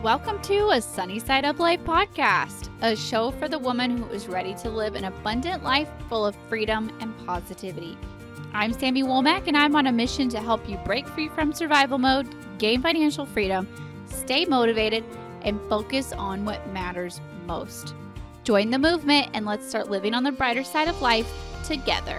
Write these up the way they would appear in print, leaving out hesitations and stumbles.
Welcome to a Sunny Side Up Life podcast, a show for the woman who is ready to live an abundant life full of freedom and positivity. I'm Sammy Womack, and I'm on a mission to help you break free from survival mode, gain financial freedom, stay motivated, and focus on what matters most. Join the movement, and let's start living on the brighter side of life together.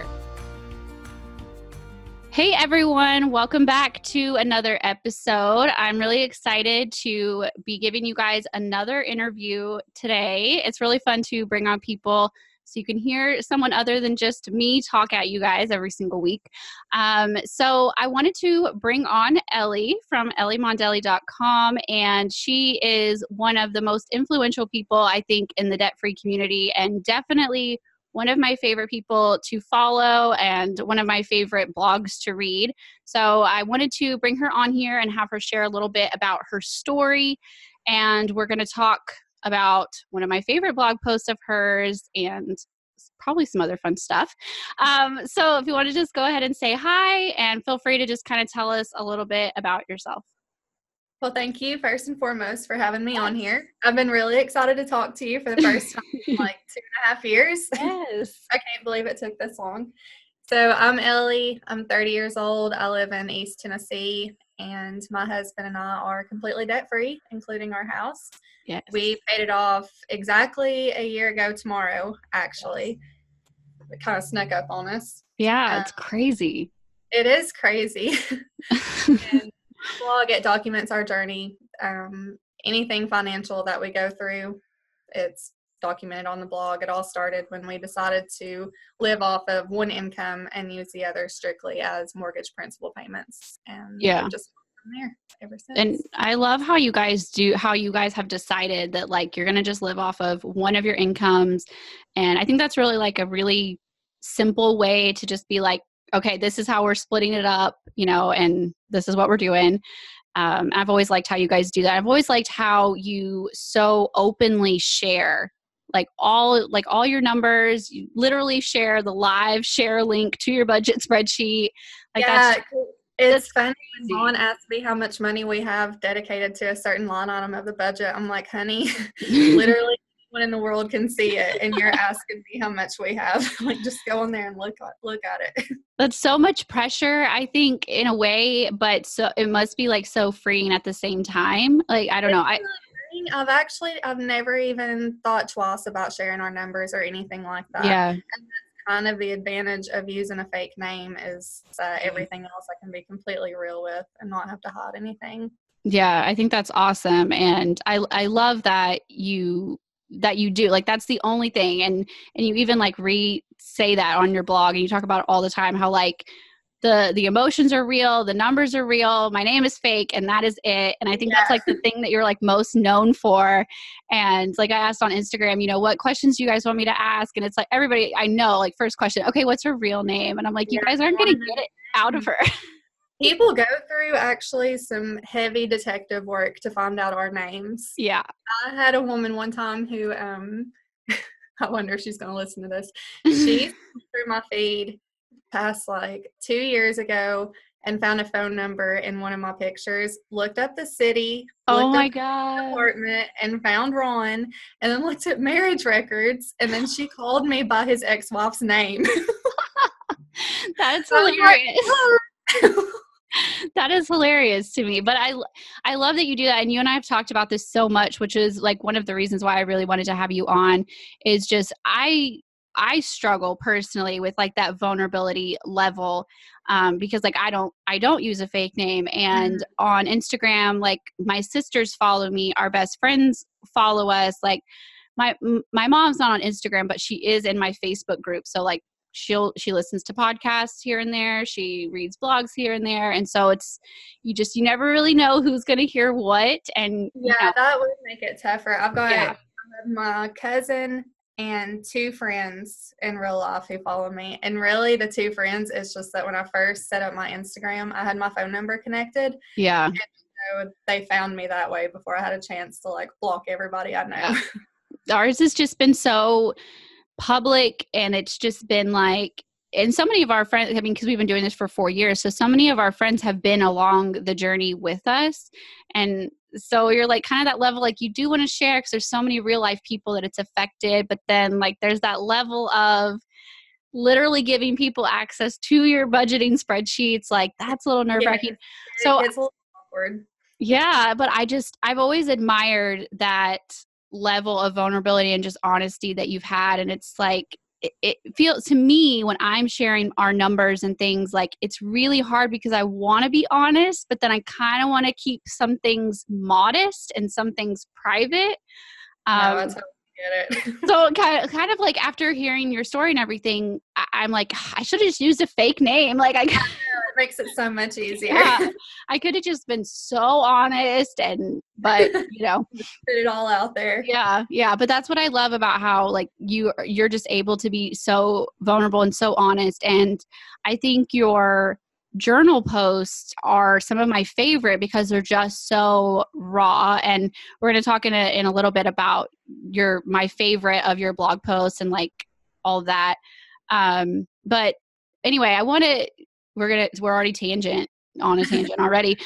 Hey everyone, welcome back to another episode. I'm really excited to be giving you guys another interview today. It's really fun to bring on people so you can hear someone other than just me talk at you guys every single week. So I wanted to bring on Ellie from elliemondelli.com, and she is one of the most influential people, I think, in the debt-free community, and definitely one of my favorite people to follow and one of my favorite blogs to read. So I wanted to bring her on here and have her share a little bit about her story. And we're going to talk about one of my favorite blog posts of hers and probably some other fun stuff. So if you want to just go ahead and say hi, and feel free to just kind of tell us a little bit about yourself. Well, thank you first and foremost for having me on here. I've been really excited to talk to you for the first time in like 2.5 years. Yes. I can't believe it took this long. So I'm Ellie. I'm 30 years old. I live in East Tennessee, and my husband and I are completely debt-free, including our house. Yes. We paid it off exactly a year ago tomorrow, actually. It kind of snuck up on us. Yeah, it's crazy. It is crazy. And blog, it documents our journey. Anything financial that we go through, it's documented on the blog. It all started when we decided to live off of one income and use the other strictly as mortgage principal payments. And just from there ever since. And I love how you guys have decided that like you're going to just live off of one of your incomes. And I think that's really like a really simple way to just be like, okay, this is how we're splitting it up, and this is what we're doing. I've always liked how you guys do that. I've always liked how you so openly share all your numbers. You literally share the live share link to your budget spreadsheet. It's funny when Dawn asks me how much money we have dedicated to a certain line item of the budget. I'm like, honey, literally anyone in the world can see it, and you're asking me how much we have. Like, just go on there and look at it. That's so much pressure, I think, in a way, but so it must be like so freeing at the same time. Like, I don't know. I've never even thought twice about sharing our numbers or anything like that. Yeah. And that's kind of the advantage of using a fake name is everything else I can be completely real with and not have to hide anything. Yeah, I think that's awesome. And I love that you do, like, that's the only thing. And you even like say that on your blog, and you talk about it all the time, how like the emotions are real, the numbers are real, my name is fake, and that is it. And I think that's like the thing that you're like most known for. And like I asked on Instagram, what questions do you guys want me to ask? And it's like everybody I know, like, first question, okay, what's her real name? And I'm like, you guys aren't going to get it out of her. People go through actually some heavy detective work to find out our names. Yeah. I had a woman one time who, I wonder if she's going to listen to this. She through my feed past like 2 years ago and found a phone number in one of my pictures, looked up the city, oh my up God, the apartment, and found Ron, and then looked at marriage records, and then she called me by his ex-wife's name. That's hilarious. That is hilarious to me. But I love that you do that. And you and I have talked about this so much, which is like one of the reasons why I really wanted to have you on, is just I struggle personally with like that vulnerability level, because like I don't use a fake name. And on Instagram, like my sisters follow me, our best friends follow us. Like my mom's not on Instagram, but she is in my Facebook group. So like she listens to podcasts here and there. She reads blogs here and there. And so it's, you never really know who's going to hear what. And that would make it tougher. I've got my cousin and 2 friends in real life who follow me. And really the 2 friends, it's just that when I first set up my Instagram, I had my phone number connected. Yeah. And so they found me that way before I had a chance to like block everybody I know. Yeah. Ours has just been so public, and it's just been like, and so many of our friends, I mean, because we've been doing this for 4 years, so many of our friends have been along the journey with us. And so you're like kind of that level, like you do want to share because there's so many real life people that it's affected. But then like there's that level of literally giving people access to your budgeting spreadsheets. Like that's a little nerve wracking. Yeah, So it's a little awkward. yeah, but I've always admired that level of vulnerability and just honesty that you've had. And it's like, it feels to me when I'm sharing our numbers and things, like it's really hard because I want to be honest, but then I kind of want to keep some things modest and some things private. No, I totally get it. So kind of like after hearing your story and everything, I'm like, I should have just used a fake name. Like it makes it so much easier. Yeah, I could have just been so honest but put it all out there. Yeah. But that's what I love about how like you're just able to be so vulnerable and so honest. And I think your journal posts are some of my favorite because they're just so raw. And we're going to talk in a little bit about my favorite of your blog posts and like all that. But anyway, we're already on a tangent already.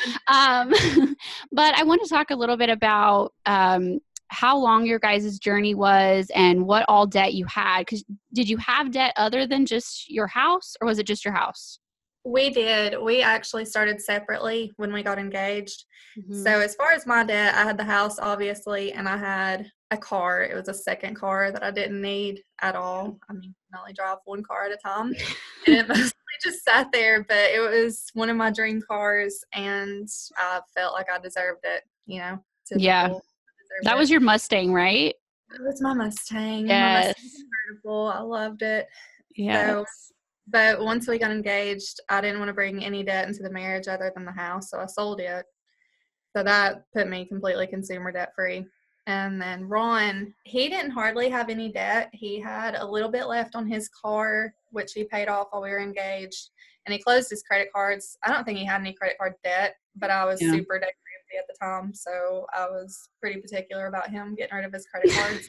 But I want to talk a little bit about how long your guys' journey was and what all debt you had. Because did you have debt other than just your house, or was it just your house? We did. We actually started separately when we got engaged. Mm-hmm. So as far as my debt, I had the house, obviously, and I had a car. It was a second car that I didn't need at all. I mean, I only drive one car at a time. And it mostly just sat there, but it was one of my dream cars, and I felt like I deserved it, Yeah. That was your Mustang, right? It was my Mustang. Yes. My Mustang convertible. I loved it. Yeah. But once we got engaged, I didn't want to bring any debt into the marriage other than the house, so I sold it. So that put me completely consumer debt free. And then Ron, he didn't hardly have any debt. He had a little bit left on his car, which he paid off while we were engaged. And he closed his credit cards. I don't think he had any credit card debt, but I was super debt free at the time. So I was pretty particular about him getting rid of his credit cards.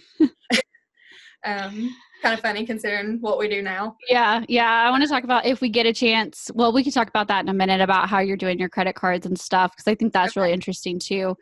Kind of funny considering what we do now. Yeah. I want to talk about, if we get a chance, well, we can talk about that in a minute about how you're doing your credit cards and stuff, because I think that's really interesting too.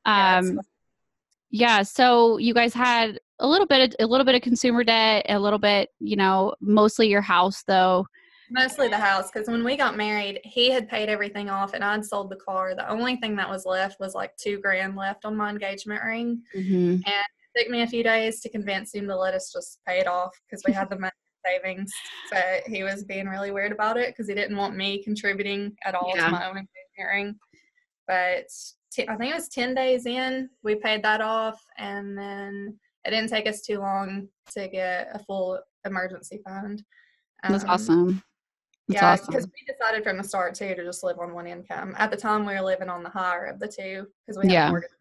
So you guys had a little bit of consumer debt, a little bit, mostly your house though. Mostly the house, because when we got married, he had paid everything off and I'd sold the car. The only thing that was left was like $2,000 left on my engagement ring. Mm-hmm. And it took me a few days to convince him to let us just pay it off because we had the money savings. But he was being really weird about it because he didn't want me contributing at all to my own engagement ring. But I think it was 10 days in, we paid that off, and then it didn't take us too long to get a full emergency fund. That's awesome. Because we decided from the start too to just live on one income. At the time, we were living on the higher of the two because we had a mortgage.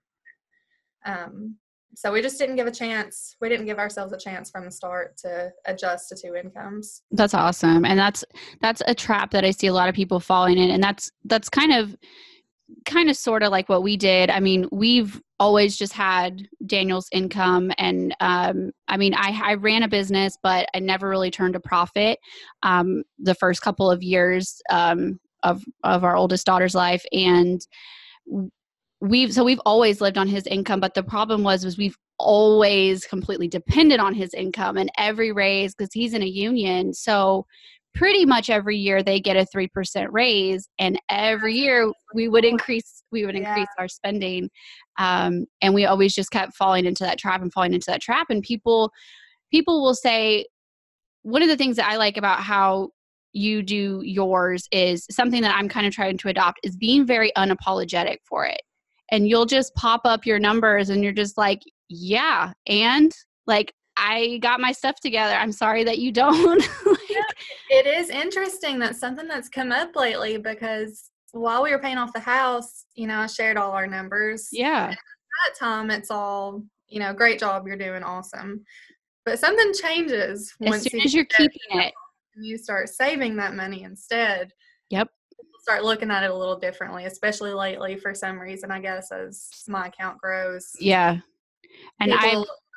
So we just didn't give a chance. We didn't give ourselves a chance from the start to adjust to two incomes. That's awesome, and that's a trap that I see a lot of people falling in, and that's kind of sort of like what we did. I mean, we've always just had Daniel's income, and I mean, I ran a business, but I never really turned a profit the first couple of years of our oldest daughter's life, and we've always lived on his income. But the problem was we've always completely depended on his income, and every raise, because he's in a union, so pretty much every year they get a 3% raise, and every year we would increase our spending. And we always just kept falling into that trap. And people will say, one of the things that I like about how you do yours is something that I'm kind of trying to adopt is being very unapologetic for it. And you'll just pop up your numbers and you're just like, yeah. And like, I got my stuff together. I'm sorry that you don't. It is interesting. That's something that's come up lately because while we were paying off the house, I shared all our numbers. Yeah. And at that time, it's all, great job. You're doing awesome. But something changes as soon as you're keeping it. And you start saving that money instead. Yep. People start looking at it a little differently, especially lately for some reason, I guess, as my account grows. Yeah. And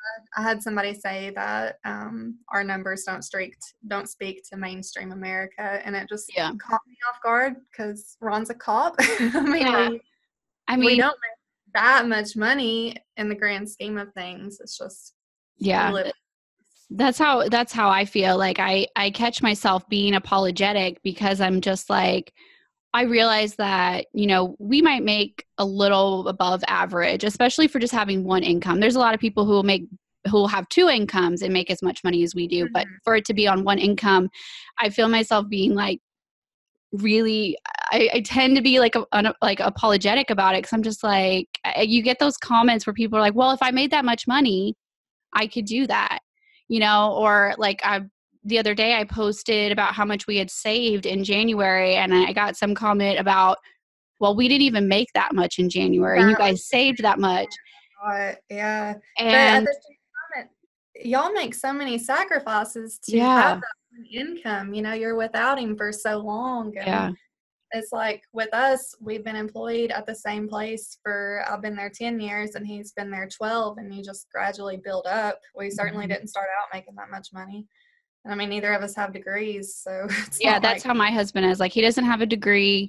I had somebody say that our numbers don't speak to mainstream America, and it just Yeah. caught me off guard because Ron's a cop. I mean, Yeah. we don't make that much money in the grand scheme of things. It's just we live. That's how I feel. Like I catch myself being apologetic because I'm just like, I realize that, we might make a little above average, especially for just having one income. There's a lot of people who will have two incomes and make as much money as we do. But for it to be on one income, I feel myself being like really, I tend to be like apologetic about it. Cause I'm just like, you get those comments where people are like, well, if I made that much money, I could do that, or like the other day I posted about how much we had saved in January, and I got some comment about, well, we didn't even make that much in January and you guys saved that much. Yeah. And but at the same time, y'all make so many sacrifices to have that income. You're without him for so long. And it's like with us, we've been employed at the same place I've been there 10 years and he's been there 12, and you just gradually build up. We certainly didn't start out making that much money. I mean, neither of us have degrees, so that's how my husband is. Like, he doesn't have a degree.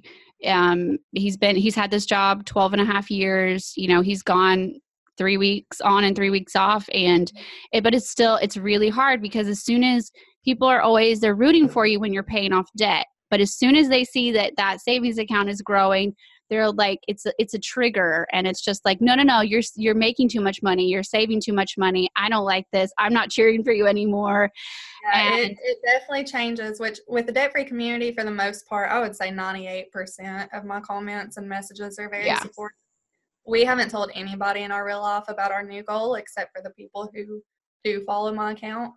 He's had this job 12 and a half years. He's gone 3 weeks on and 3 weeks off, but it's really hard because as soon as people they're rooting for you when you're paying off debt. But as soon as they see that savings account is growing, they're like, it's a trigger, and it's just like, no, you're making too much money. You're saving too much money. I don't like this. I'm not cheering for you anymore. Yeah, it definitely changes, which with the debt-free community, for the most part, I would say 98% of my comments and messages are very supportive. We haven't told anybody in our real life about our new goal except for the people who do follow my account.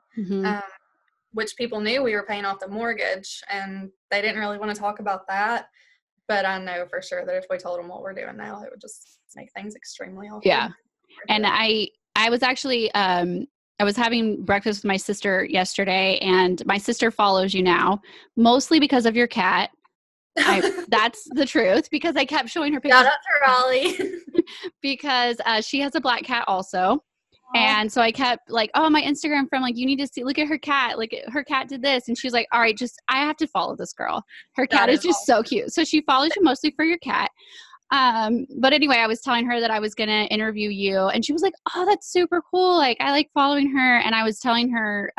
Which people knew we were paying off the mortgage, and they didn't really want to talk about that. But I know for sure that if we told them what we're doing now, it would just make things extremely awkward. Yeah. And I was actually, I was having breakfast with my sister yesterday, and my sister follows you now, mostly because of your cat. That's the truth, because I kept showing her pictures. Shout out to Raleigh. Because she has a black cat also. And so I kept like, oh, my Instagram friend, like, you need to look at her cat. Like, her cat did this. And she was like, all right, I have to follow this girl. Her cat is just so cute. So she follows you mostly for your cat. But anyway, I was telling her that I was going to interview you, and she was like, oh, that's super cool. Like, I like following her. And I was telling her,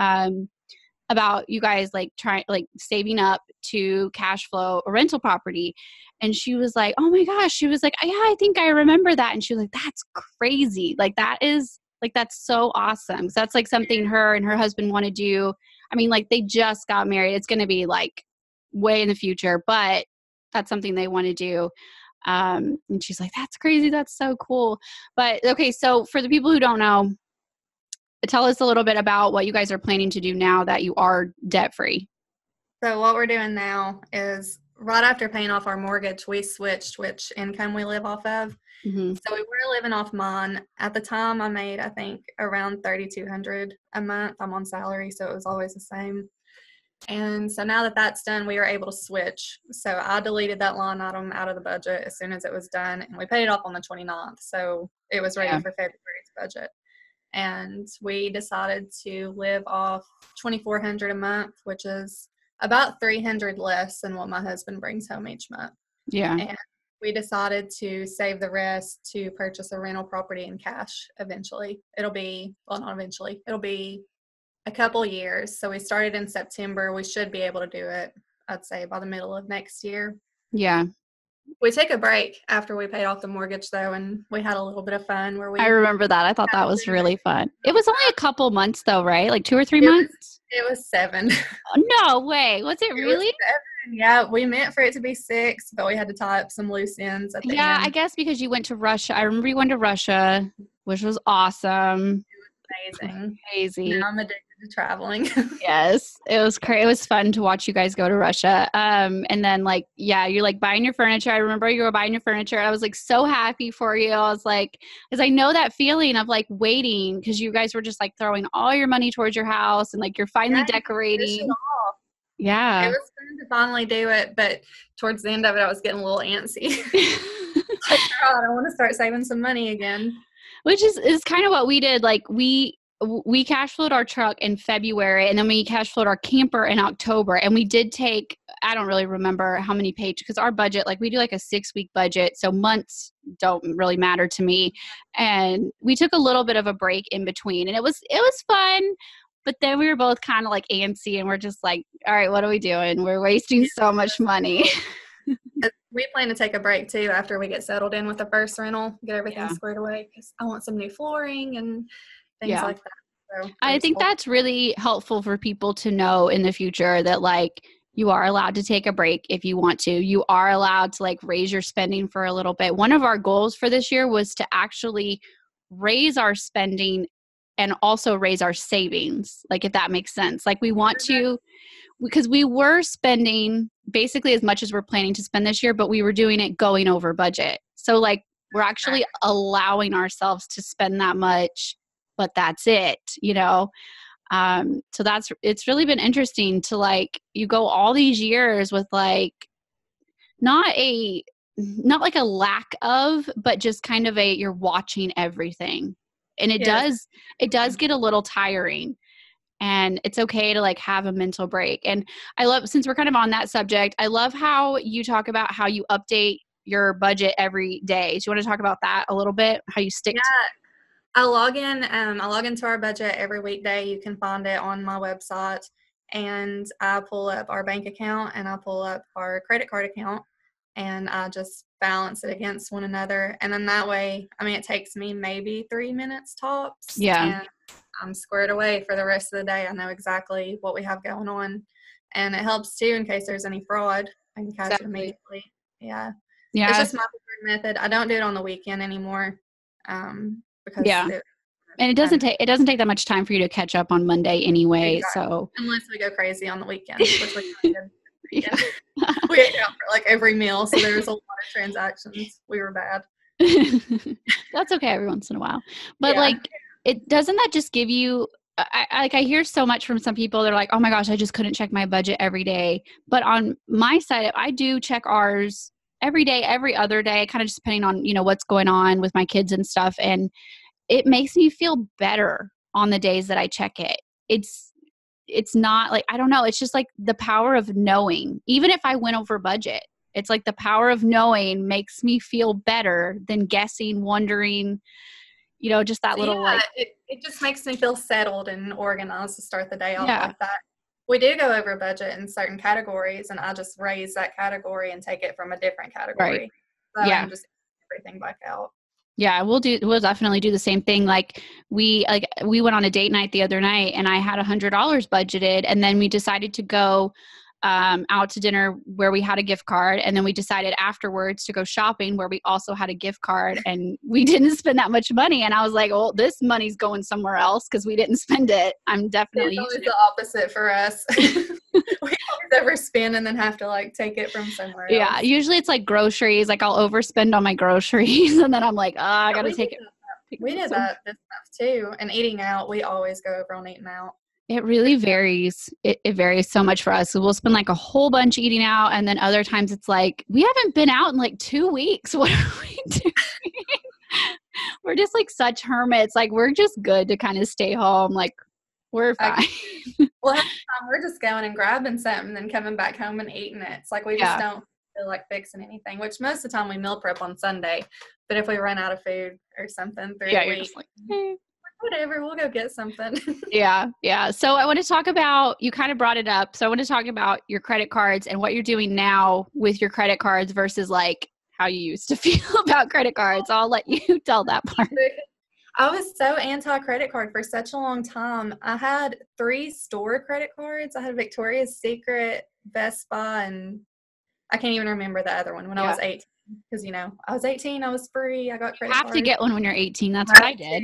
about you guys saving up to cash flow a rental property. And she was like, oh my gosh. She was like, yeah, I think I remember that. And she was like, that's crazy. Like, that's so awesome. So that's like something her and her husband want to do. I mean, like, they just got married. It's going to be like way in the future, but that's something they want to do. And she's like, that's crazy. That's so cool. But okay. So for the people who don't know, tell us a little bit about what you guys are planning to do now that you are debt free. So what we're doing now is, right after paying off our mortgage, we switched which income we live off of. So we were living off mine. At the time, I made, I think, around $3,200 a month. I'm on salary, so it was always the same. And so now that that's done, we were able to switch. So I deleted that line item out of the budget as soon as it was done, and we paid it off on the 29th. So it was ready for February's budget. And we decided to live off $2,400 a month, which is about $300 less than what my husband brings home each month. Yeah. And we decided to save the rest to purchase a rental property in cash eventually. It'll be a couple years. So we started in September. We should be able to do it, I'd say, by the middle of next year. Yeah. We took a break after we paid off the mortgage, though, and we had a little bit of fun I remember that. I thought that was really fun. It was only a couple months, though, right? Like 2 or 3 months? It was 7. No way. Was it really? It was 7. Yeah, we meant for it to be 6, but we had to tie up some loose ends at the end. I guess because you went to Russia. I remember you went to Russia, which was awesome. It was amazing. Crazy. Now I'm addicted to traveling. Yes, it was it was fun to watch you guys go to Russia. And then you're like buying your furniture. I remember you were buying your furniture. I was like so happy for you. I was like, because I know that feeling of like waiting, because you guys were just like throwing all your money towards your house, and like you're finally decorating. Yeah, it was fun to finally do it, but towards the end of it, I was getting a little antsy. Like, God, I want to start saving some money again. Which is kind of what we did. Like we we cash flowed our truck in February, and then we cash flowed our camper in October. And we did take, I don't really remember how many pages, because our budget, like we do like a 6-week budget. So months don't really matter to me. And we took a little bit of a break in between, and it was fun. But then we were both kind of like antsy, and we're just like, all right, what are we doing? We're wasting so much money. We plan to take a break too after we get settled in with the first rental, get everything Yeah. squared away, because I want some new flooring and things like that. So I think that's really helpful for people to know in the future, that like you are allowed to take a break if you want to. You are allowed to like raise your spending for a little bit. One of our goals for this year was to actually raise our spending and also raise our savings, like if that makes sense. Like we want to, because we were spending basically as much as we're planning to spend this year, but we were doing it going over budget. So like we're actually allowing ourselves to spend that much, but that's it, you know? So it's really been interesting to like, you go all these years with like, not like a lack of, but just kind of you're watching everything. And it does get a little tiring. And it's okay to like have a mental break. And I love, since we're kind of on that subject, I love how you talk about how you update your budget every day. Do you want to talk about that a little bit? How you stick to I log into our budget every weekday. You can find it on my website, and I pull up our bank account and I pull up our credit card account, and I just balance it against one another. And then that way, I mean, it takes me maybe 3 minutes tops. Yeah. And I'm squared away for the rest of the day. I know exactly what we have going on. And it helps too in case there's any fraud. I can catch it immediately. Yeah. It's just my preferred method. I don't do it on the weekend anymore. Because and it doesn't take that much time for you to catch up on Monday anyway. Exactly. So unless we go crazy on the weekends, which we did. We ate out for like every meal, so there was a lot of transactions. We were bad. That's okay every once in a while, but like, it doesn't that just give you? I hear so much from some people. They're like, "Oh my gosh, I just couldn't check my budget every day." But on my side, I do check ours every day, every other day, kind of just depending on what's going on with my kids and stuff, and it makes me feel better on the days that I check it. It's not like, I don't know. It's just like the power of knowing, even if I went over budget, it's like the power of knowing makes me feel better than guessing, wondering, just that little like. It just makes me feel settled and organized to start the day off like that. We do go over budget in certain categories, and I just raise that category and take it from a different category. Right. So I'm just everything back out. Yeah, we'll definitely do the same thing. Like we went on a date night the other night, and I had $100 budgeted, and then we decided to go out to dinner where we had a gift card, and then we decided afterwards to go shopping where we also had a gift card, and we didn't spend that much money. And I was like, well, this money's going somewhere else because we didn't spend it. I'm definitely it's always the opposite for us. We always overspend and then have to like take it from somewhere else. Yeah, usually it's like groceries. Like I'll overspend on my groceries, and then I'm like, oh, I gotta take it. We did that this stuff too. And eating out, we always go over on eating out. It really varies. It varies so much for us. So we'll spend like a whole bunch eating out, and then other times it's like, we haven't been out in like 2 weeks. What are we doing? We're just like such hermits. Like we're just good to kind of stay home. Like we're fine. Well, half the time we're just going and grabbing something and then coming back home and eating it. It's like we just don't feel like fixing anything, which most of the time we meal prep on Sunday. But if we run out of food or something through the week, like, whatever, we'll go get something. Yeah. So I want to talk about, you kind of brought it up. So I want to talk about your credit cards and what you're doing now with your credit cards versus like how you used to feel about credit cards. I'll let you tell that part. I was so anti-credit card for such a long time. I had 3 store credit cards. I had Victoria's Secret, Best Buy, and I can't even remember the other one when I was 18. Because, I was 18, I was free, I got credit cards. You have to get one when you're 18. That's what I did.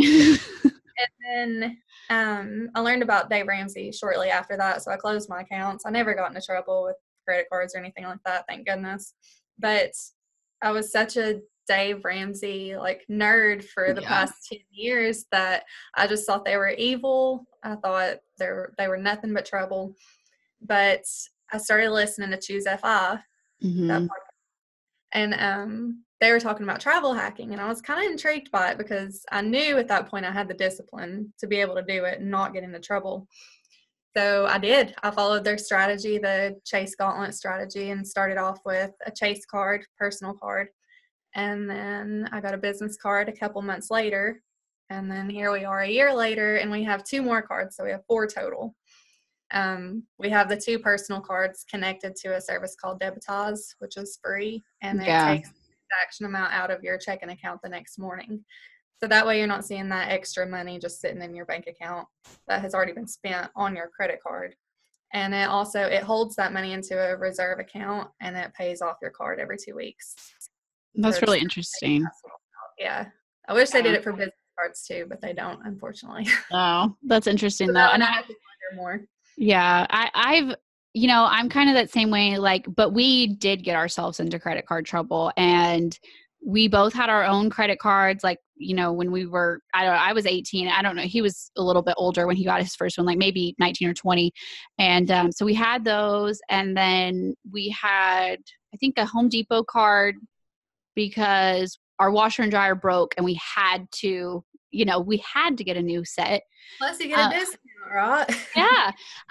And then I learned about Dave Ramsey shortly after that, so I closed my accounts. I never got into trouble with credit cards or anything like that, thank goodness. But I was such a Dave Ramsey nerd for the past 10 years that I just thought they were evil. I thought they were nothing but trouble. But I started listening to Choose FI, that podcast, And they were talking about travel hacking, and I was kind of intrigued by it because I knew at that point I had the discipline to be able to do it and not get into trouble. So I did. I followed their strategy, the Chase Gauntlet strategy, and started off with a Chase card, personal card. And then I got a business card a couple months later. And then here we are a year later, and we have 2 more cards. So we have 4 total. We have the 2 personal cards connected to a service called Debitage, which is free, and it takes the transaction amount out of your checking account the next morning. So that way you're not seeing that extra money just sitting in your bank account that has already been spent on your credit card. And it holds that money into a reserve account, and it pays off your card every 2 weeks. That's really interesting. Yeah. I wish they did it for business cards too, but they don't, unfortunately. Oh, that's interesting So though. and I have to wonder more. Yeah, I've, I'm kind of that same way, but we did get ourselves into credit card trouble, and we both had our own credit cards. When we were, I was 18. I don't know. He was a little bit older when he got his first one, like maybe 19 or 20. And so we had those, and then we had, I think, a Home Depot card because our washer and dryer broke, and we had to get a new set. Plus you get a discount, right? Yeah.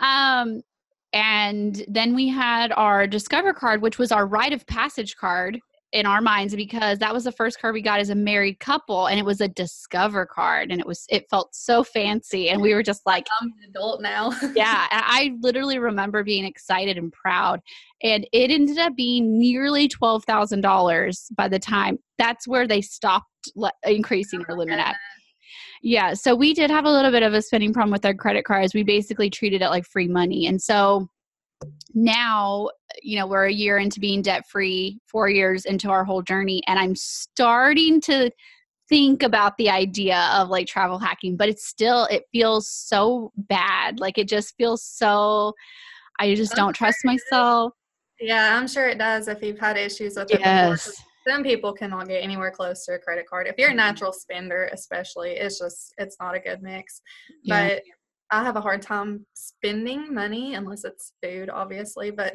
And then we had our Discover card, which was our rite of passage card in our minds, because that was the first card we got as a married couple, and it was a Discover card, and it felt so fancy, and we were just like, I'm an adult now. Yeah, I literally remember being excited and proud, and it ended up being nearly $12,000 by the time. That's where they stopped increasing our limit at. Yeah, so we did have a little bit of a spending problem with our credit cards. We basically treated it like free money. And so now, we're a year into being debt-free, 4 years into our whole journey, and I'm starting to think about the idea of like travel hacking, but it feels so bad. Like it just feels so, I just don't trust myself. Yeah, I'm sure it does if you've had issues with it before. Some people cannot get anywhere close to a credit card. If you're a natural spender, especially, it's not a good mix. Yeah. But I have a hard time spending money unless it's food, obviously. But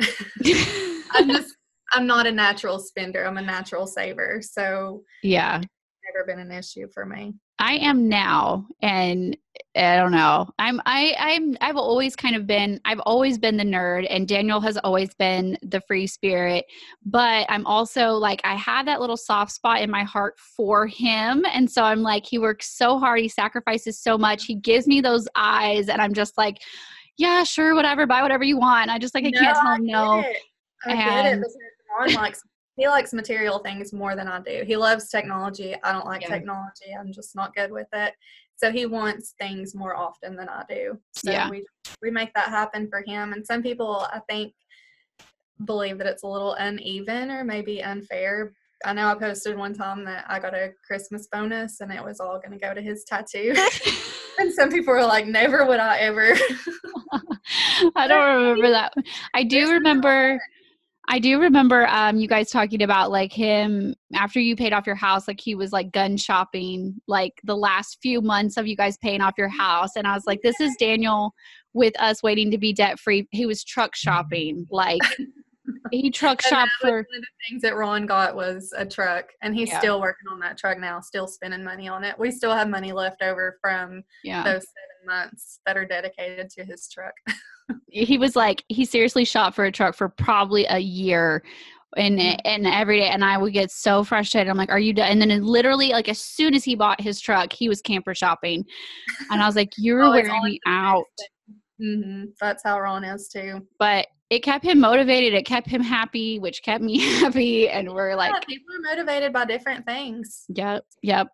I'm not a natural spender. I'm a natural saver. So yeah, it's never been an issue for me. I am now, and I don't know. I've always been the nerd, and Daniel has always been the free spirit, but I'm also like, I have that little soft spot in my heart for him. And so I'm like, he works so hard. He sacrifices so much. He gives me those eyes, and I'm just like, yeah, sure. Whatever, buy whatever you want. I just like, I can't tell him no. I get it. Because he likes material things more than I do. He loves technology. I don't like technology. I'm just not good with it. So he wants things more often than I do. So we make that happen for him. And some people, I think, believe that it's a little uneven or maybe unfair. I know I posted one time that I got a Christmas bonus and it was all going to go to his tattoo. And some people were like, never would I ever. I don't remember that. I do remember you guys talking about like him after you paid off your house, like he was like gun shopping, like the last few months of you guys paying off your house. And I was like, this is Daniel with us waiting to be debt free. He was truck shopping. Like he truck shopped for. One of the things that Ron got was a truck, and he's still working on that truck now, still spending money on it. We still have money left over from those 7 months that are dedicated to his truck. He was like, he seriously shopped for a truck for probably a year, and every day, and I would get so frustrated. I'm like, are you done? And then literally, like, as soon as he bought his truck, he was camper shopping, and I was like, you're wearing me out. Mm-hmm. That's how Ron is too. But it kept him motivated. It kept him happy, which kept me happy. And we're like, people are motivated by different things. Yep.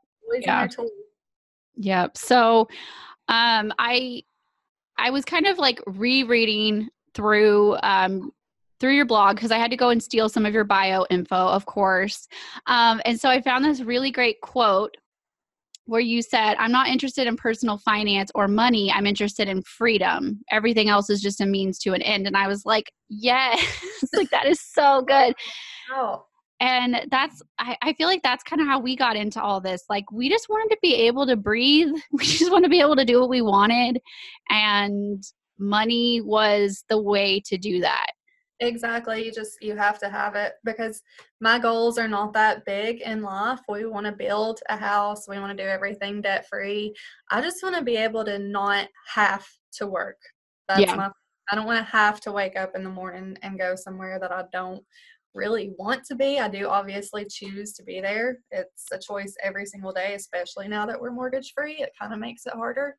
Yep. So, I was kind of like rereading through your blog because I had to go and steal some of your bio info, of course. And so I found this really great quote where you said, I'm not interested in personal finance or money. I'm interested in freedom. Everything else is just a means to an end. And I was like, yes, like that is so good. Oh. And I feel like that's kind of how we got into all this. Like we just wanted to be able to breathe. We just want to be able to do what we wanted. And money was the way to do that. Exactly. You have to have it, because my goals are not that big in life. We want to build a house. We want to do everything debt free. I just want to be able to not have to work. That's Yeah. my, I don't want to have to wake up in the morning and go somewhere that I don't really want to be. I do obviously choose to be there. It's a choice every single day, especially now that we're mortgage free. It kind of makes it harder,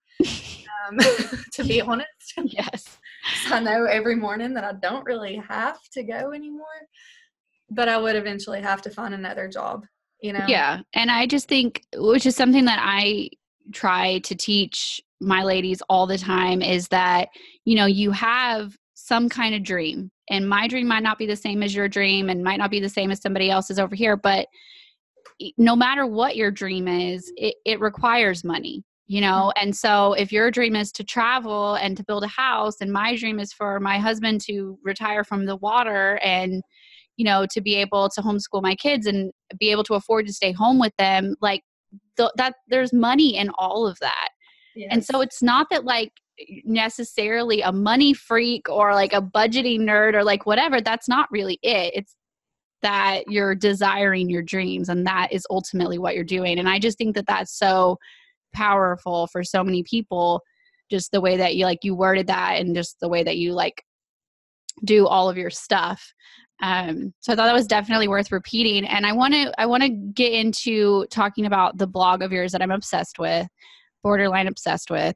to be honest. Yes. So I know every morning that I don't really have to go anymore, but I would eventually have to find another job, you know? Yeah. And I just think, which is something that I try to teach my ladies all the time, is that, you have some kind of dream. And my dream might not be the same as your dream and might not be the same as somebody else's over here. But no matter what your dream is, it requires money, And so if your dream is to travel and to build a house, and my dream is for my husband to retire from the water and, to be able to homeschool my kids and be able to afford to stay home with them, like that there's money in all of that. And so Yes. it's not that like necessarily a money freak or like a budgeting nerd or like whatever. That's not really it. It's that you're desiring your dreams, and that is ultimately what you're doing. And I just think that that's so powerful for so many people, just the way that you worded that, and just the way that you do all of your stuff. So I thought that was definitely worth repeating. And I want to get into talking about the blog of yours that I'm obsessed with, borderline obsessed with.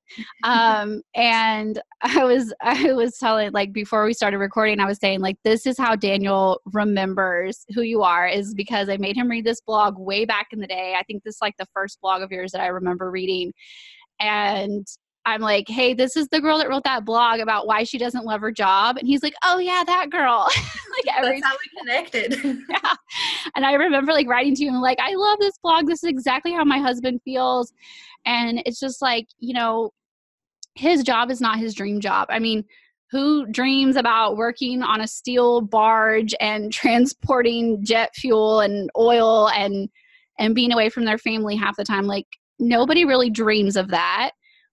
And I was telling, like, before we started recording, I was saying, like, this is how Daniel remembers who you are, is because I made him read this blog way back in the day. I think this is like the first blog of yours that I remember reading. And I'm like, hey, this is the girl that wrote that blog about why she doesn't love her job. And he's like, oh yeah, that girl. Like every That's how we connected. yeah. And I remember like writing to you and like, I love this blog. This is exactly how my husband feels. And it's just like, his job is not his dream job. I mean, who dreams about working on a steel barge and transporting jet fuel and oil and being away from their family half the time? Like, nobody really dreams of that.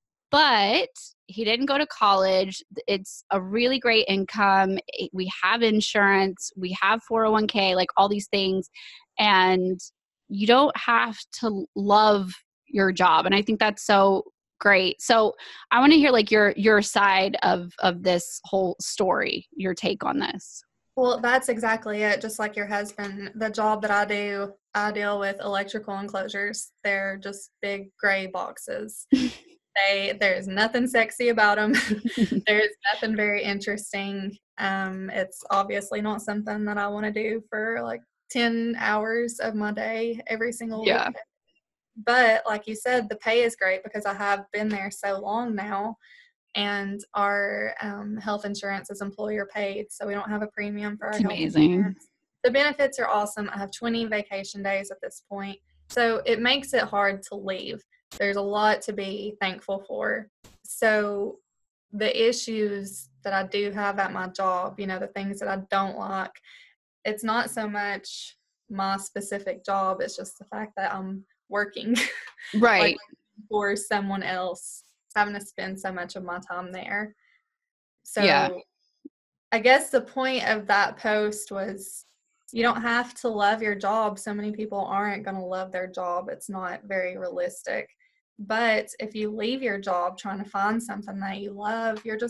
But he didn't go to college. It's a really great income. We have insurance. We have 401k, like all these things. And you don't have to love your job. And I think that's so great. So I want to hear like your side of this whole story, your take on this. Well, that's exactly it. Just like your husband, the job that I do, I deal with electrical enclosures. They're just big gray boxes. There's nothing sexy about them. There's nothing very interesting. It's obviously not something that I want to do for like 10 hours of my day every single week. Yeah. But like you said, the pay is great because I have been there so long now, and our health insurance is employer paid, so we don't have a premium for our It's health amazing. insurance. The benefits are awesome. I have 20 vacation days at this point, so it makes it hard to leave. There's a lot to be thankful for. So the issues that I do have at my job, the things that I don't like, it's not so much my specific job, it's just the fact that I'm working like Right. for someone else, having to spend so much of my time there. Yeah. So I guess the point of that post was, you don't have to love your job. So many people aren't going to love their job. It's not very realistic. But if you leave your job trying to find something that you love, you're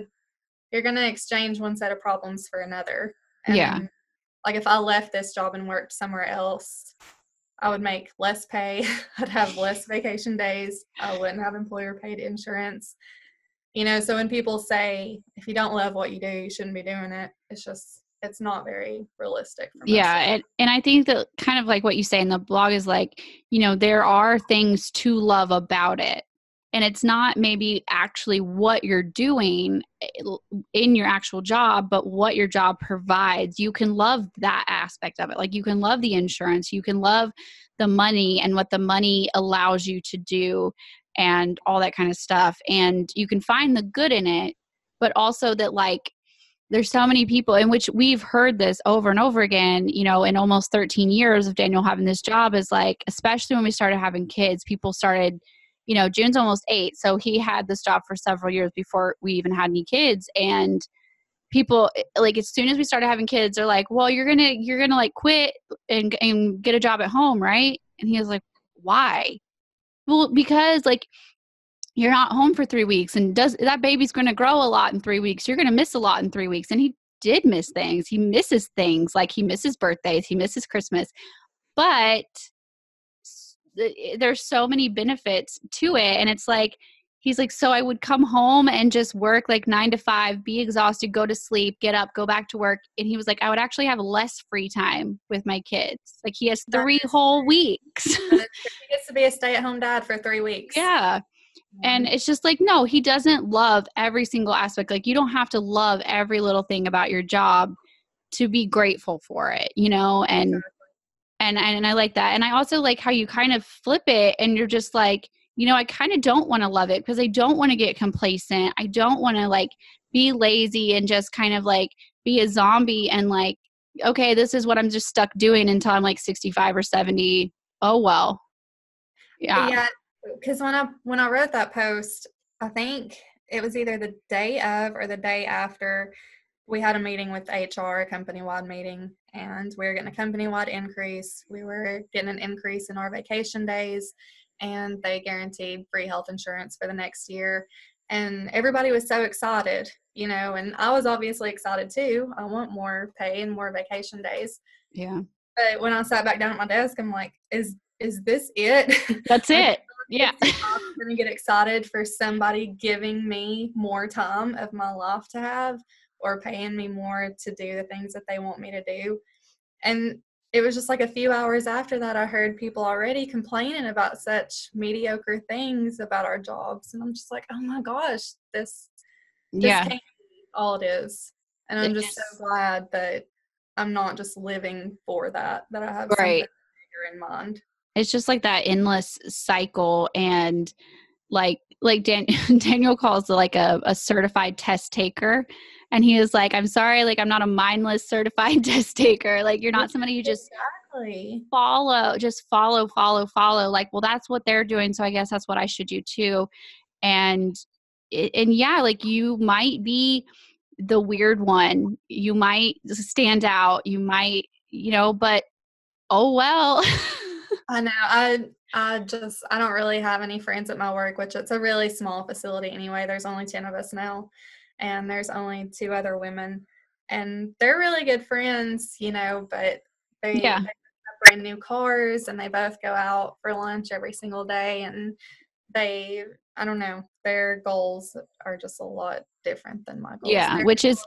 going to exchange one set of problems for another. Yeah. And like if I left this job and worked somewhere else, I would make less pay. I'd have less vacation days. I wouldn't have employer paid insurance. So when people say, if you don't love what you do, you shouldn't be doing it, it's not very realistic for most Yeah. of it. And I think that kind of like what you say in the blog is like, there are things to love about it. And it's not maybe actually what you're doing in your actual job, but what your job provides. You can love that aspect of it. Like you can love the insurance, you can love the money and what the money allows you to do and all that kind of stuff. And you can find the good in it, but also that like, there's so many people in which we've heard this over and over again, in almost 13 years of Daniel having this job, is like, especially when we started having kids, people started, June's almost 8. So he had this job for several years before we even had any kids. And people, like, as soon as we started having kids, they're like, well, you're gonna like quit and get a job at home, right? And he was like, why? Well, because like you're not home for 3 weeks, and that baby's going to grow a lot in 3 weeks. You're going to miss a lot in 3 weeks. And he did miss things. He misses things, like he misses birthdays, he misses Christmas, but there's so many benefits to it. And it's like, he's like, so I would come home and just work like 9 to 5, be exhausted, go to sleep, get up, go back to work. And he was like, I would actually have less free time with my kids. Like, he has 3 whole weeks. He gets to be a stay-at-home dad for 3 weeks. Yeah. And it's just like, no, he doesn't love every single aspect. Like, you don't have to love every little thing about your job to be grateful for it, you know? And I like that. And I also like how you kind of flip it and you're just like, you know, I kind of don't want to love it because I don't want to get complacent. I don't want to like be lazy and just kind of like be a zombie and like, okay, this is what I'm just stuck doing until I'm like 65 or 70. Oh, well. Yeah. Yeah. Because when I wrote that post, I think it was either the day of or the day after we had a meeting with HR, a company-wide meeting, and we were getting a company-wide increase. We were getting an increase in our vacation days, and they guaranteed free health insurance for the next year. And everybody was so excited, you know, and I was obviously excited too. I want more pay and more vacation days. Yeah. But when I sat back down at my desk, I'm like, is this it? That's it. Yeah. I'm going to get excited for somebody giving me more time of my life to have or paying me more to do the things that they want me to do. And it was just like a few hours after that, I heard people already complaining about such mediocre things about our jobs. And I'm just like, oh my gosh, this can't be all it is. And I'm just so glad that I'm not just living for that I have something bigger in mind. It's just like that endless cycle. And like Daniel calls it like a certified test taker. And he was like, I'm sorry, like, I'm not a mindless certified test taker. Like, you're not somebody who just follow. Like, well, that's what they're doing, so I guess that's what I should do too. And yeah, like, you might be the weird one. You might stand out. You might, you know, but oh well. I know. I don't really have any friends at my work, which it's a really small facility anyway. There's only 10 of us now, and there's only 2 other women, and they're really good friends, you know, but they have brand new cars, and they both go out for lunch every single day, and I don't know, their goals are just a lot different than my goals. Yeah, which is,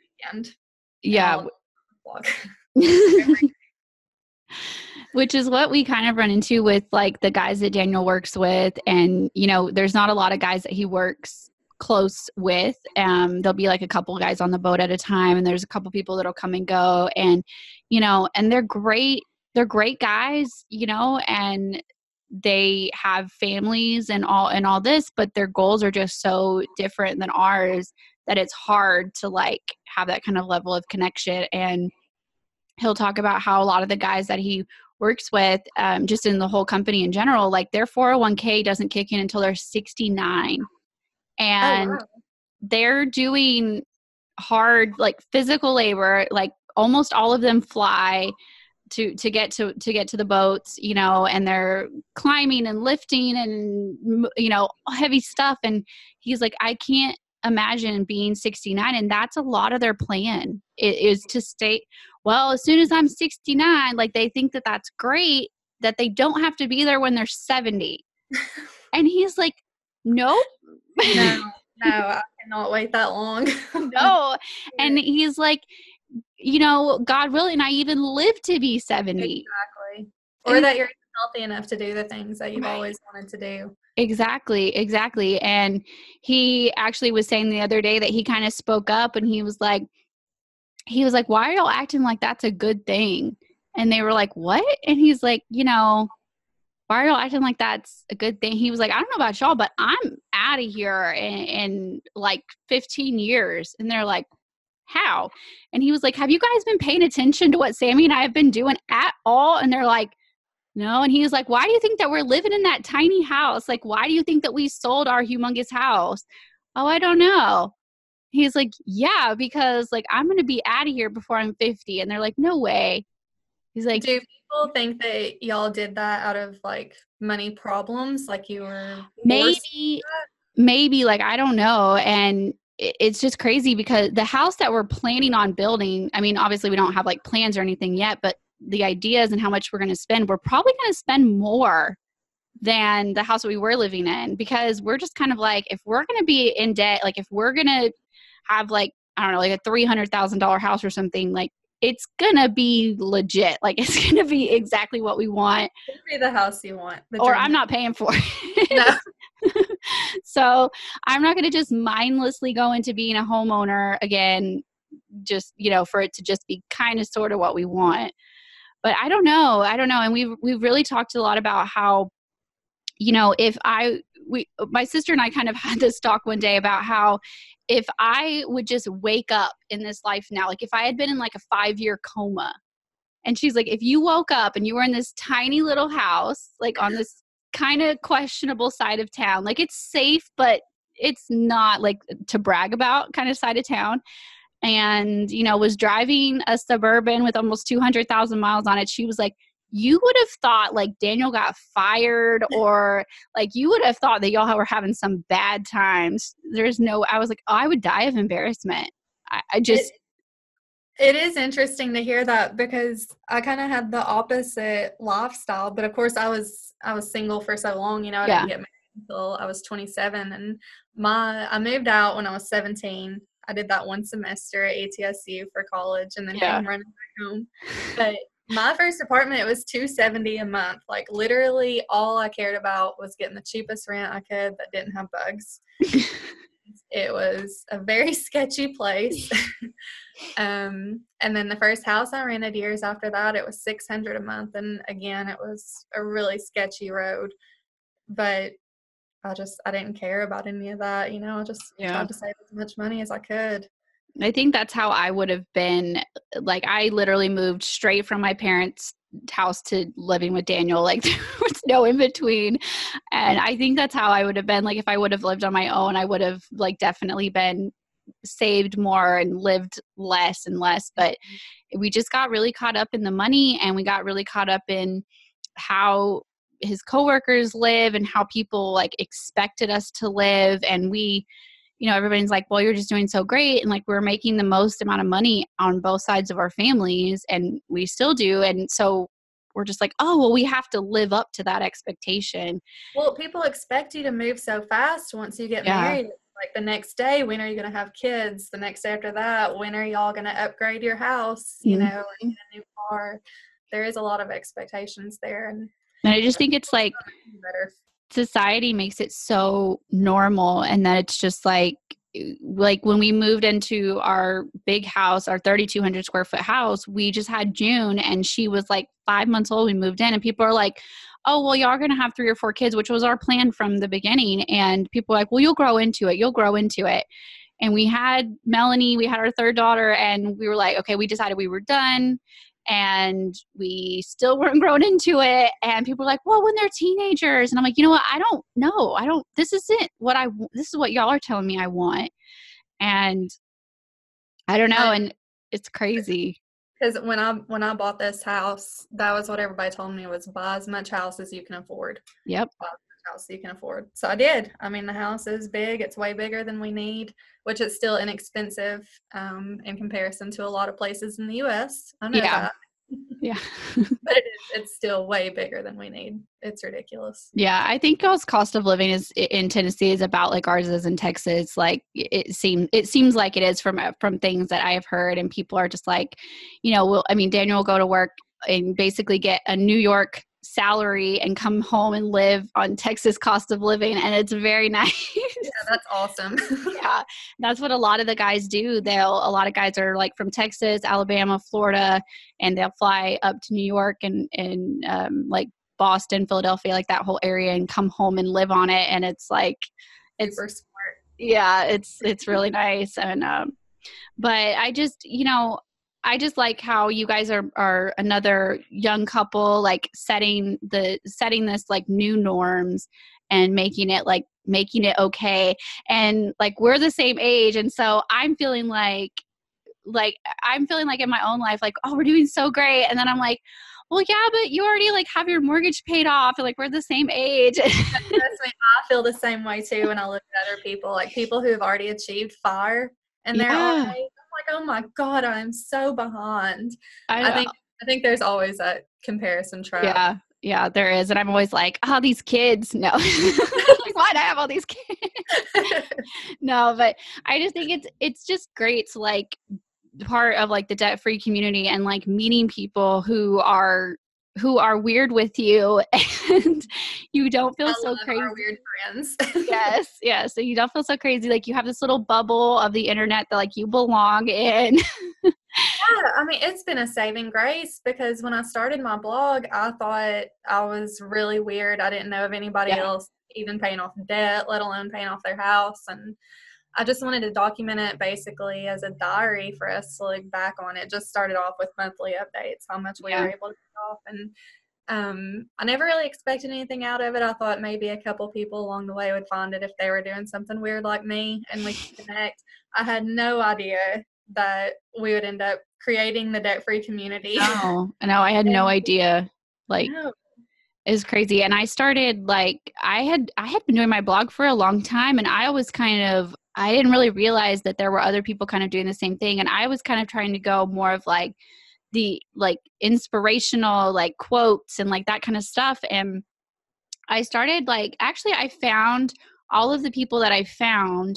which is what we kind of run into with like the guys that Daniel works with. And, you know, there's not a lot of guys that he works close with. There'll be like a couple of guys on the boat at a time, and there's a couple people that'll come and go, and, you know, and they're great guys, you know, and they have families and all this, but their goals are just so different than ours that it's hard to like have that kind of level of connection. And he'll talk about how a lot of the guys that he works with, just in the whole company in general, like their 401k doesn't kick in until they're 69. And they're doing hard, like physical labor, like almost all of them fly to get to the boats, you know, and they're climbing and lifting and, you know, heavy stuff. And he's like, I can't imagine being 69. And that's a lot of their plan is to stay. Well, as soon as I'm 69, like they think that that's great, that they don't have to be there when they're 70. And he's like, nope. No, I cannot wait that long. No. And he's like, you know, God willing, I even live to be 70. Exactly. Or that you're healthy enough to do the things that you've always wanted to do. Exactly. And he actually was saying the other day that he kind of spoke up, and he was like, why are y'all acting like that's a good thing? And they were like, what? And he's like, you know, why are y'all acting like that's a good thing? He was like, I don't know about y'all, but I'm out of here in like 15 years. And they're like, how? And he was like, have you guys been paying attention to what Sammy and I have been doing at all? And they're like, no. And he was like, why do you think that we're living in that tiny house? Like, why do you think that we sold our humongous house? Oh, I don't know. He's like, yeah, because like I'm going to be out of here before I'm 50. And they're like, no way. He's like, Do people think that y'all did that out of like money problems? Like you were forced? maybe like, I don't know. And it's just crazy because the house that we're planning on building, I mean, obviously we don't have like plans or anything yet, but the ideas and how much we're going to spend, we're probably going to spend more than the house that we were living in, because we're just kind of like, if we're going to be in debt, like if we're going to have like, I don't know, like a $300,000 house or something, like it's going to be legit. Like it's going to be exactly what we want. It'll be the house you want. Or I'm not paying for it. No. So I'm not going to just mindlessly go into being a homeowner again, just, you know, for it to just be kind of sort of what we want. But I don't know. And we've really talked a lot about how, you know, my sister and I kind of had this talk one day about how if I would just wake up in this life now, like if I had been in like a 5-year coma, and she's like, if you woke up and you were in this tiny little house, like on this kind of questionable side of town, like it's safe, but it's not like to brag about kind of side of town. And, you know, was driving a Suburban with almost 200,000 miles on it. She was like, you would have thought like Daniel got fired, or like you would have thought that y'all were having some bad times. I was like, oh, I would die of embarrassment. I just. It is interesting to hear that, because I kind of had the opposite lifestyle, but of course I was single for so long, you know, I didn't get married until I was 27, and I moved out when I was 17. I did that one semester at ATSU for college, and then came running back home. But my first apartment, it was $270 a month. Like literally all I cared about was getting the cheapest rent I could that didn't have bugs. It was a very sketchy place. And then the first house I rented years after that, it was $600 a month. And again, it was a really sketchy road. But I didn't care about any of that. You know, I just tried to save as much money as I could. I think that's how I would have been. Like I literally moved straight from my parents' house to living with Daniel. Like there was no in between. And I think that's how I would have been. Like if I would have lived on my own, I would have like definitely been saved more and lived less and less. But we just got really caught up in the money, and we got really caught up in how his coworkers live and how people like expected us to live. And we, you know, everybody's like, well, you're just doing so great. And like, we're making the most amount of money on both sides of our families, and we still do. And so we're just like, oh, well, we have to live up to that expectation. Well, people expect you to move so fast once you get married. Like the next day, when are you going to have kids? The next day after that, when are y'all going to upgrade your house? You know, and get a new car. There is a lot of expectations there. And I just think it's like society makes it so normal, and that it's just like when we moved into our big house, our 3,200 square foot house, we just had June, and she was like 5 months old. We moved in, and people are like, oh, well, y'all are going to have 3 or 4 kids, which was our plan from the beginning. And people are like, well, you'll grow into it. And we had Melanie, we had our 3rd daughter, and we were like, okay, we decided we were done. And we still weren't grown into it. And people were like, well, when they're teenagers. And I'm like, you know what? I don't know. This isn't what this is what y'all are telling me I want. And I don't know. And it's crazy. Because when I bought this house, that was what everybody told me, was buy as much house as you can afford. Yep. Buy as much house you can afford. So I did. I mean, the house is big. It's way bigger than we need, which is still inexpensive in comparison to a lot of places in the U.S. I know that. Yeah. But it's still way bigger than we need. It's ridiculous. Yeah. I think y'all's cost of living in Tennessee is about like ours is in Texas. Like it seems like it is from things that I have heard, and people are just like, you know, Daniel will go to work and basically get a New York salary and come home and live on Texas cost of living, and it's very nice. Yeah, that's awesome. Yeah, that's what a lot of the guys do. A lot of guys are like from Texas, Alabama, Florida, and they'll fly up to New York and like Boston, Philadelphia, like that whole area, and come home and live on it. And it's like, it's super smart. Yeah, it's really nice. And but I just, you know, I just like how you guys are another young couple, like setting this like new norms. and making it okay. And like, we're the same age. And so I'm feeling like in my own life, like, oh, we're doing so great. And then I'm like, well, yeah, but you already like have your mortgage paid off, and like we're the same age. Trust me, I feel the same way too when I look at other people, like people who have already achieved fire in their own Yeah. age. I'm like, oh my God, I'm so behind. I know. I think there's always that comparison trap. Yeah, there is. And I'm always like, oh, these kids. No. Like, why'd I have all these kids? No, but I just think it's just great to like part of like the debt-free community and like meeting people who are weird with you, and you don't feel so crazy. Our weird friends. Yes. So you don't feel so crazy. Like you have this little bubble of the internet that like you belong in. Yeah, I mean, it's been a saving grace because when I started my blog, I thought I was really weird. I didn't know of anybody else even paying off debt, let alone paying off their house. And I just wanted to document it basically as a diary for us to look back on. It just started off with monthly updates, how much we were able to pay off. And I never really expected anything out of it. I thought maybe a couple people along the way would find it if they were doing something weird like me and we could connect. I had no idea that we would end up creating the debt-free community. No, I had no idea. Like, it's crazy. And I started like, I had been doing my blog for a long time, and I was I didn't really realize that there were other people kind of doing the same thing. And I was kind of trying to go more of like the like inspirational like quotes and like that kind of stuff. And I started like, actually I found all of the people that I found,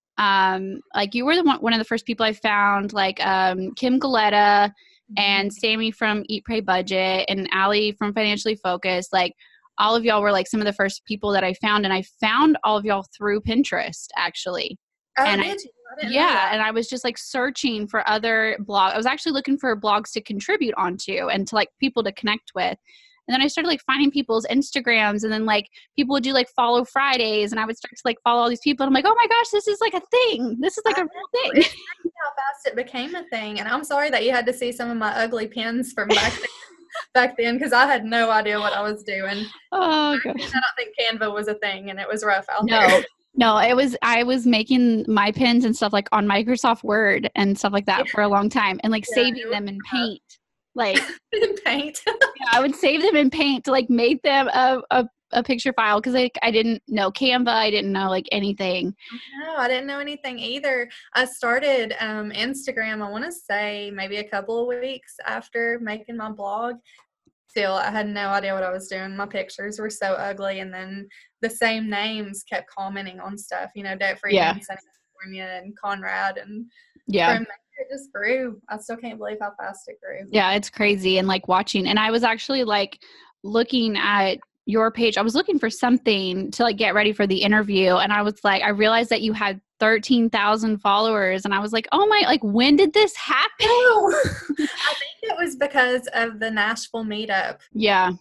like you were one of the first people I found, like Kim Galetta and Sammy from Eat Pray Budget and Allie from Financially Focused. Like all of y'all were like some of the first people that I found, and I found all of y'all through Pinterest actually. Oh, and did you? I didn't know yeah, that. and I was just like searching for other blogs. I was actually looking for blogs to contribute onto and to like people to connect with. And then I started like finding people's Instagrams, and then like people would do like follow Fridays, and I would start to like follow all these people. And I'm like, oh my gosh, this is like a thing. This is like a real thing. It's crazy how fast it became a thing. And I'm sorry that you had to see some of my ugly pins from back then, because I had no idea what I was doing. Oh god. I don't think Canva was a thing, and it was rough out there. No, I was making my pins and stuff like on Microsoft Word and stuff like that for a long time, and like saving them in Paint. Like in Paint. I would save them in Paint to like make them a picture file, because like I didn't know Canva, I didn't know like anything. No, I didn't know anything either. I started Instagram, I want to say maybe a couple of weeks after making my blog. Still, I had no idea what I was doing. My pictures were so ugly, and then the same names kept commenting on stuff, Debt Free in San California and Conrad, and from there it just grew. I still can't believe how fast it grew. Yeah, it's crazy. And like watching, and I was actually like looking at your page. I was looking for something to like get ready for the interview, and I was like, I realized that you had 13,000 followers, and I was like, oh my, like when did this happen? I think it was because of the Nashville meetup. Yeah.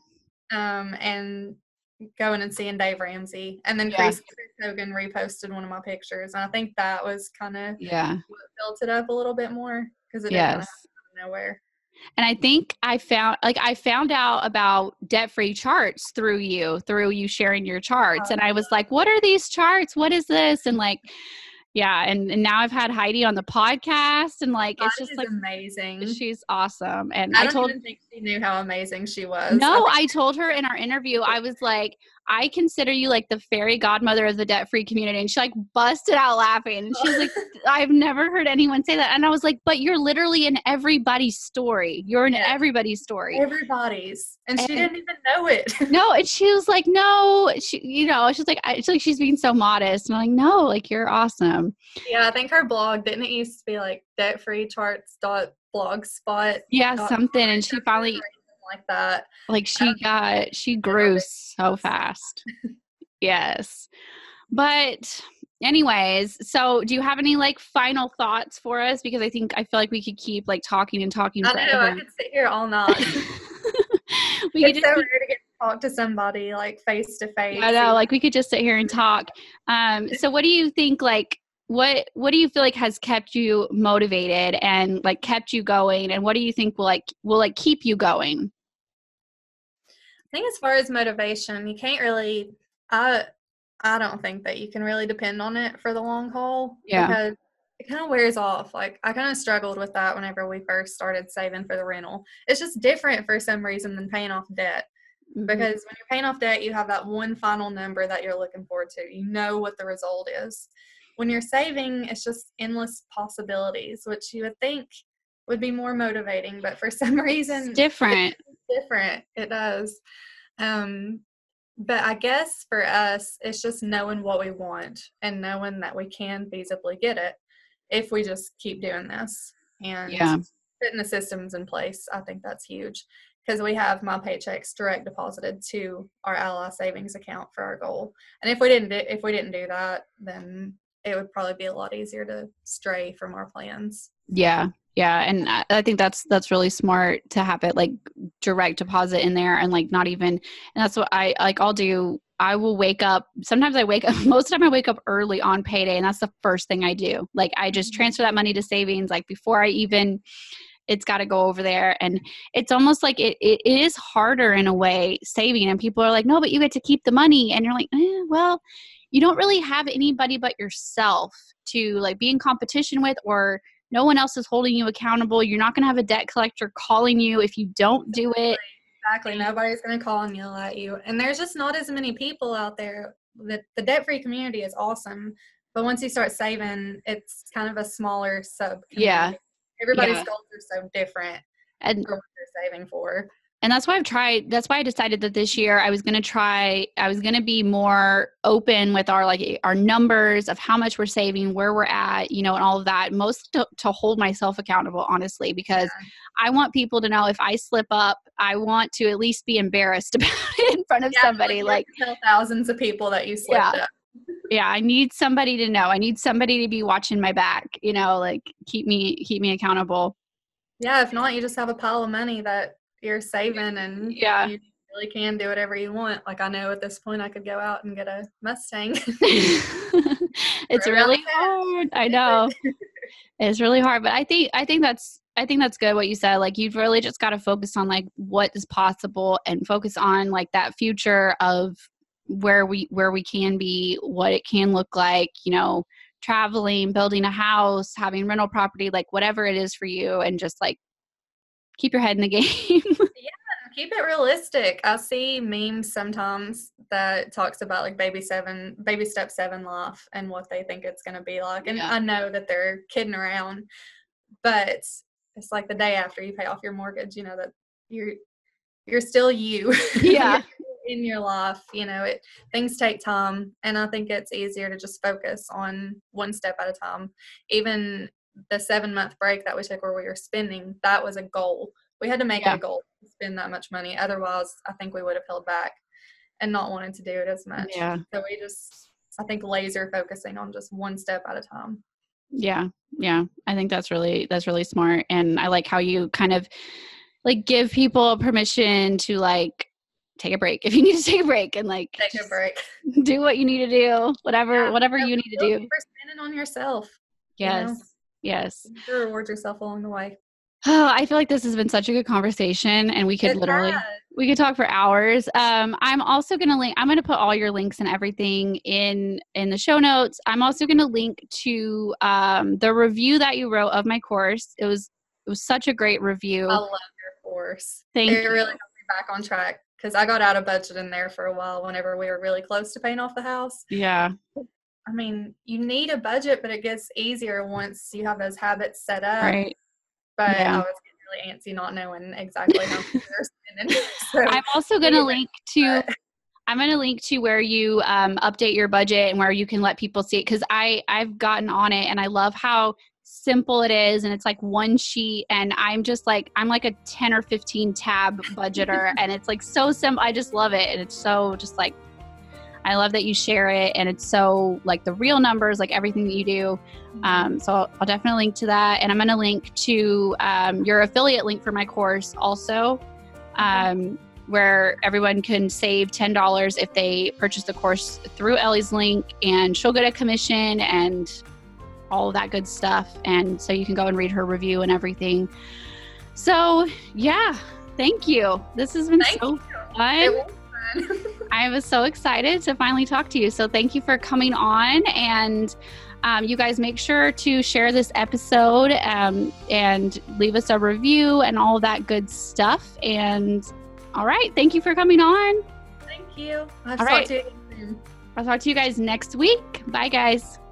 And going and seeing Dave Ramsey, and then Chris Hogan reposted one of my pictures, and I think that was kind of what built it up a little bit more, because it didn't kind of happen out of nowhere. And I think I found out about debt-free charts through you sharing your charts. And I was like, what are these charts? What is this? And like, yeah. And now I've had Heidi on the podcast, and like, it's just like amazing. She's awesome. And I don't even think she knew how amazing she was. No, I told her in our interview, I was like, I consider you like the fairy godmother of the debt-free community. And she like busted out laughing. And she was like, I've never heard anyone say that. And I was like, but you're literally in everybody's story. You're in everybody's story. Everybody's. And she didn't even know it. No. And she was like, no, she's like, she's being so modest. And I'm like, no, like you're awesome. Yeah. I think her blog, didn't it used to be like debtfreecharts.blogspot? Yeah, something. And she finally like that. Like she grew so fast. Yes. But anyways, so do you have any like final thoughts for us? Because I feel like we could keep like talking and talking forever. I know, I could sit here all night. It's so rare to get to talk to somebody like face to face. I know, like we could just sit here and talk. So what do you think, like, what do you feel like has kept you motivated and like kept you going, and what do you think will keep you going? I think as far as motivation, you can't really, I I don't think that you can really depend on it for the long haul Yeah. because it kind of wears off. Like I kind of struggled with that whenever we first started saving for the rental. It's just different for some reason than paying off debt. Mhm. Because when you're paying off debt, you have that one final number that you're looking forward to. You know what the result is. When you're saving, it's just endless possibilities, which you would think would be more motivating, but for some reason, It's different. it's different. It does. But I guess for us, it's just knowing what we want and knowing that we can feasibly get it if we just keep doing this and Yeah. putting the systems in place. I think that's huge because we have my paychecks direct deposited to our Ally savings account for our goal. And if we didn't do that, then it would probably be a lot easier to stray from our plans. Yeah. Yeah. And I think that's really smart to have it like direct deposit in there and like not even, and that's what I'll do. I will wake up. Sometimes I wake up, most of the time I wake up early on payday and that's the first thing I do. Like I just transfer that money to savings, like before I even, it's got to go over there. And it's almost like it is harder in a way saving, and people are like, no, but you get to keep the money. And you're like, well, you don't really have anybody but yourself to like be in competition with, or no one else is holding you accountable. You're not going to have a debt collector calling you if you don't do it. Exactly. Nobody's going to call and yell at you. And there's just not as many people out there. The debt-free community is awesome. But once you start saving, it's kind of a smaller sub-community. Yeah. Everybody's goals are so different And for what they're saving for. And that's why I decided that this year I was going to be more open with our numbers of how much we're saving, where we're at, and all of that, most to hold myself accountable, honestly, because I want people to know if I slip up, I want to at least be embarrassed about it in front of somebody. Like tell thousands of people that you slipped up. Yeah. I need somebody to know. I need somebody to be watching my back, like keep me accountable. Yeah. If not, you just have a pile of money that you're saving and you really can do whatever you want. Like I know at this point I could go out and get a Mustang. It's really hard. I know. It's really hard, but I think that's good what you said. Like you've really just got to focus on like what is possible and focus on like that future of where we can be, what it can look like, traveling, building a house, having rental property, like whatever it is for you, and just like keep your head in the game. Keep it realistic. I see memes sometimes that talks about like baby step 7 life and what they think it's going to be like. And I know that they're kidding around, but it's like the day after you pay off your mortgage, that you're still you. Yeah. In your life, things take time, and I think it's easier to just focus on one step at a time. Even the 7-month break that we took where we were spending, that was a goal. We had to make it a goal to spend that much money. Otherwise, I think we would have held back and not wanted to do it as much. Yeah. So we I think laser focusing on just one step at a time. Yeah. Yeah. I think that's really smart. And I like how you kind of like give people permission to like take a break if you need to take a break, and like take a break, do what you need to do, whatever you need to do. For spending on yourself. Yes. Yes. You reward yourself along the way. Oh, I feel like this has been such a good conversation, and we could we could talk for hours. I'm also going to I'm going to put all your links and everything in the show notes. I'm also going to link to the review that you wrote of my course. It was such a great review. I love your course. Thank you. It really helped me back on track because I got out of budget in there for a while whenever we were really close to paying off the house. Yeah. I mean, you need a budget, but it gets easier once you have those habits set up. Right. But I was getting really antsy not knowing exactly how much you're spending. So I'm also going to link to where you update your budget and where you can let people see it, because I've gotten on it and I love how simple it is, and it's like one sheet, and I'm like a 10 or 15 tab budgeter and it's like so simple. I just love it, and it's so just like, I love that you share it, and it's so like the real numbers, like everything that you do. So I'll definitely link to that, and I'm going to link to your affiliate link for my course also, where everyone can save $10 if they purchase the course through Ellie's link, and she'll get a commission and all of that good stuff. And so you can go and read her review and everything. So yeah, thank you. This has been so fun. It was fun. I was so excited to finally talk to you. So thank you for coming on. And you guys make sure to share this episode and leave us a review and all of that good stuff. And all right. Thank you for coming on. Thank you. I'll talk to you guys next week. Bye, guys.